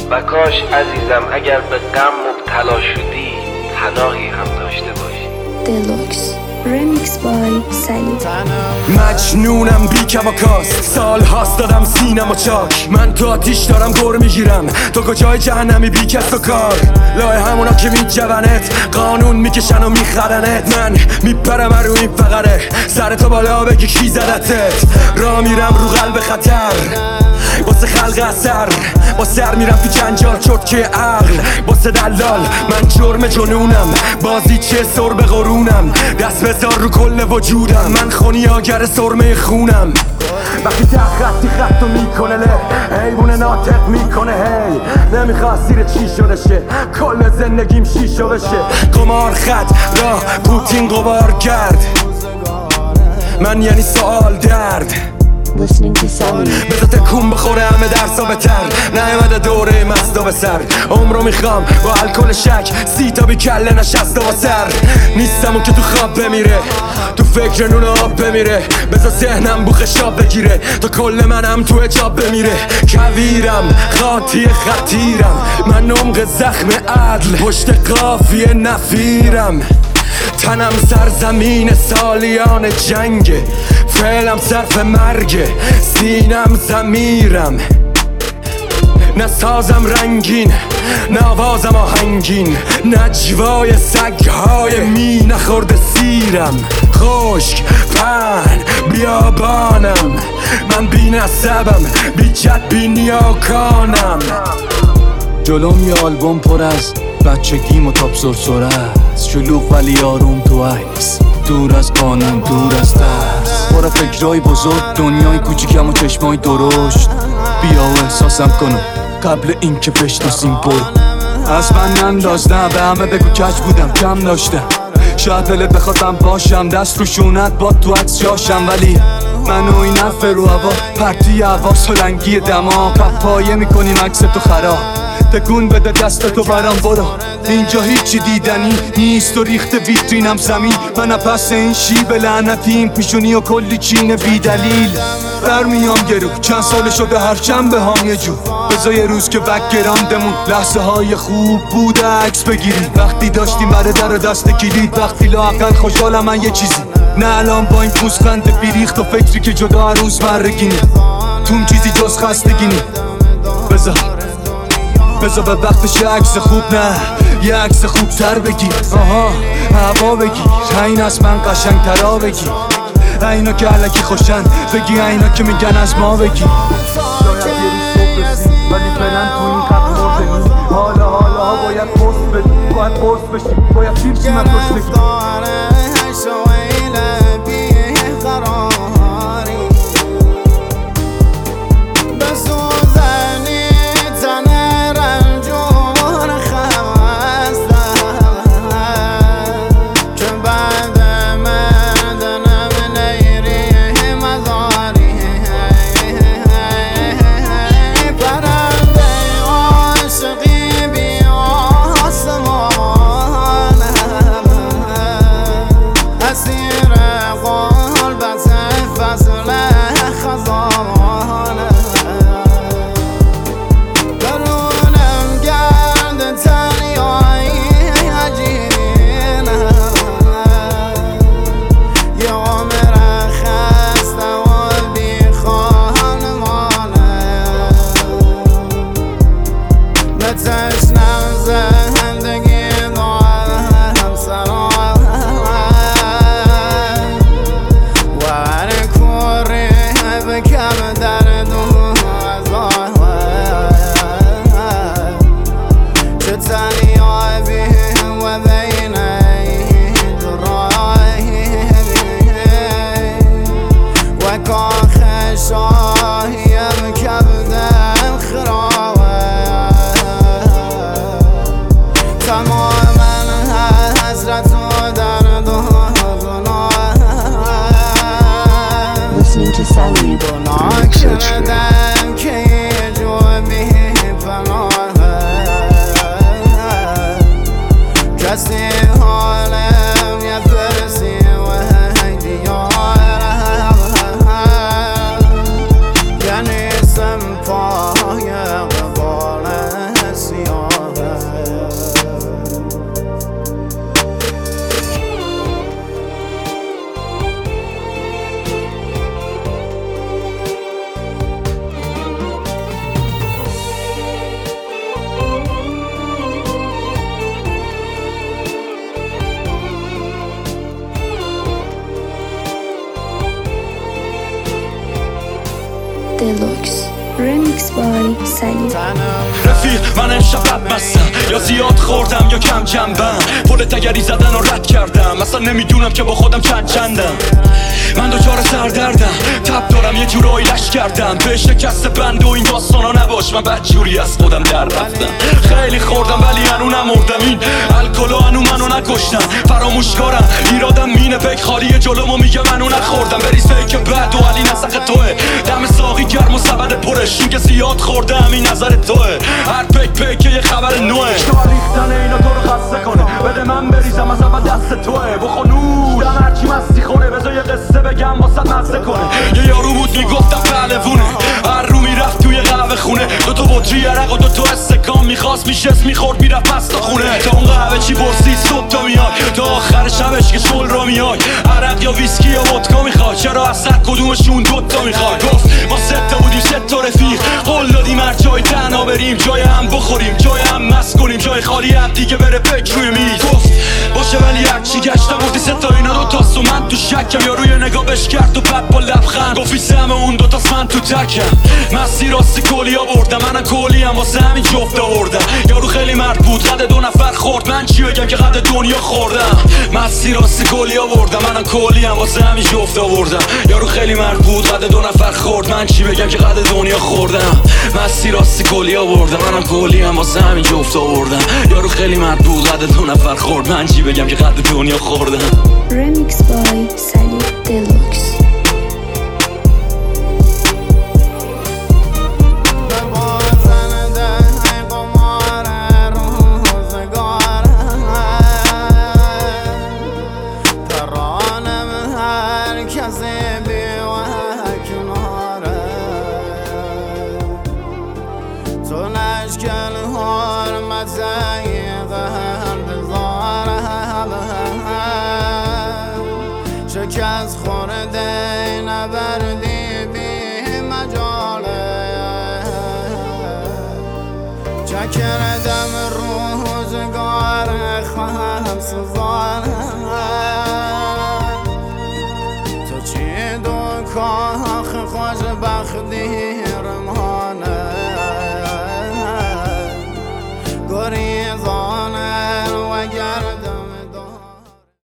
و کاش عزیزم اگر به غم مبتلا شدی پناهی هم داشته باشی. دلوکس Remix by سلی. مجنونم بی کواکاست، سال هاست دادم سینم و چاک. من تو آتیش دارم گر میگیرم، تو کجای جهنمی بی کس و کار. لای همونا که میجونت قانون میکشن و میخرنت. من میپرم رو این فقره، سر تو بالا بگی کی زدتت. را میرم رو قلب خطر واسه خلق اثر، با سر میرم تو جنجال چرتکه عقل. واسه دلال من جرم جنونم، بازی چه سر به قرونم. دست بذار رو کل وجودم، من خونیاگر سرمه خونم. وقتی خطی خطو میکنه له، حیوون ناطق میکنه هی. نمیخواد زیر چی شده شه، کل زندگیم شیشه بشه. قمار خط راه پوتین قبار کرد، من یعنی سوال درد. بذار تکون بخوره همه درسا بتر، نیومده دوره مستا به سر. عمرو میخوام با الکل شک، 30 تا بی کله نشسته با سر. نیستم اون که تو خواب بمیره، تو فکر نون آب بمیره. بذار ذهنم بو خشاب بگیره، تا کل منم تو حجاب بمیره. کویرم خاطی خطیرم، من عمق زخم عدل پشت قافیه نفیرم. تنم سرزمین سالیان جنگه، فعلم صرف مرگه، سینم ضمیرم. نه سازم رنگین، نه آوازم آهنگین، نجوای سگهای می نخورده سیرم. خشک پهن بیابانم، من بی نسبم، بی جد بی نیاکانم. جلوم یه آلبوم پر از بچگیم و تاپ سرسره است. شلوغ ولی آروم تو عکس، دور از قانون دور از ترس. پر فکرای بزرگ، دنیای کوچیکم و چشمای درشت. بیا و احساسم کنم قبل این که بشناسیم برو. از من ننداز، نه به همه بگو کج بودم کم داشتم. شاید دلت بخوادم باشم، دست رو شونت با تو عکس جاشم. ولی من و این نفر رو هوا، پرتی هوا سلنگی دماغ. پایه میکنیم عکس تو خراب، تکون بده دست تو برام برو. اینجا هیچی دیدنی نیست و ریخت ویترینم زمین. من پس این شیب لعنتیم، پیشونی و کلی چین بی دلیل. برمیام گرو چند سال شده هر شنبه هم یه جو. بذار یه روز که بکگراندمون لحظه های خوب بوده عکس بگیریم. وقتی داشتیم برادر دست کلید، وقتی لااقل خوشحالم من یه چیزی. نه الان با این پوزخند بیریخت و فکری که جدا روز مرگینه. توم چیزی جز خستگی نی. بذار به وقتش یه عکس خوب، نه یه عکس خوب تر بگیر. آها هوا بگیر، این از من قشنگ ترا بگیر. اینا که علکی خوشن بگی، اینا که میگن از ما بگی. شاید یه روز صبح رسید ولی فعلا تو این قبل مردنی. حالا باید پست بدیم، باید قرص بشیم، باید سیر چیم از گشنگی. سلیب. رفیق من امشب بدمستم، یا زیاد خوردم یا کم جنبم. پل تگری زدن و رد کردم، اصلا نمیدونم که با خودم چندم. من دوچار سردردم، تب دارم یه جورایی لش کردم. به شکست بند و این داستانا نباش، من بدجوری از خودم در رفتم. خیلی خوردم ولی هنو نمردم، این الکلو هنو منو نکشتم. فراموشکارم ایرادم مینه پک خالی جلومو میگه منو نخوردم. بریز که بد و علی نسخ توه، دم ساقی گرم و سبد پرش. این که زیاد خوردم این نظر توه، هر پک یه خبر نوه. ریختن اینا تو رو خسته کنه، بده من بریزم از اول دست توه. بخونوش دم هرچی مستی خونه، بذار یه قصه بگم واسه مزه کنه. یه یارو بود میگفتم پهلوونه، هر رو میرفت توی قهوه خونه. دوتا بطری عرق و دوتا استکان، میخواست میشست میخورد میرفت پس تا خونه. تا اون قهوه چی برسی صبح تا میاد، تا آخر شبش که شل را میای. عرق یا ویسکی یا ودکا میخواد، چرا از سر کدومشون دوتا میخواد. گفت ما سته بودیم ستا رفیق، قول دادیم هر جای تنها بریم. جای هم بخوریم، جای هم مست کنیم، جای خالی هم دیگه بره پک روی میز. گفت باشه ولی هرچی گشتم گفتی ستا اینا دوتاست و من تو شکم. یا روی نگاه بش کرد و بعد با لبخند گفتی سهم اون دوتاست من تو تکم. مستی راستی کلی آوردم، منم کلی هم واسه همین جفت آوردم. یارو خیلی مرد بود، قد 2 نفر خورد. من چی بگم که قد دنیا خوردم. مستی راستی کلی آوردم، منم کلی هم واسه همین جفت آوردم. یارو خیلی مرد بود، قد 2 نفر خورد. من چی بگم که قد دنیا خوردم. مستی راستی کلی آوردم، منم کلی هم واسه همین جفت آوردم. یارو خیلی مرد بود، قد 2 نفر خورد. من چی بگم که قد دنیا خوردم. Remix by Salib Deluxe. شکست خورده نبردی بی مجاله، چکردم روزگار خواهم سوزانه.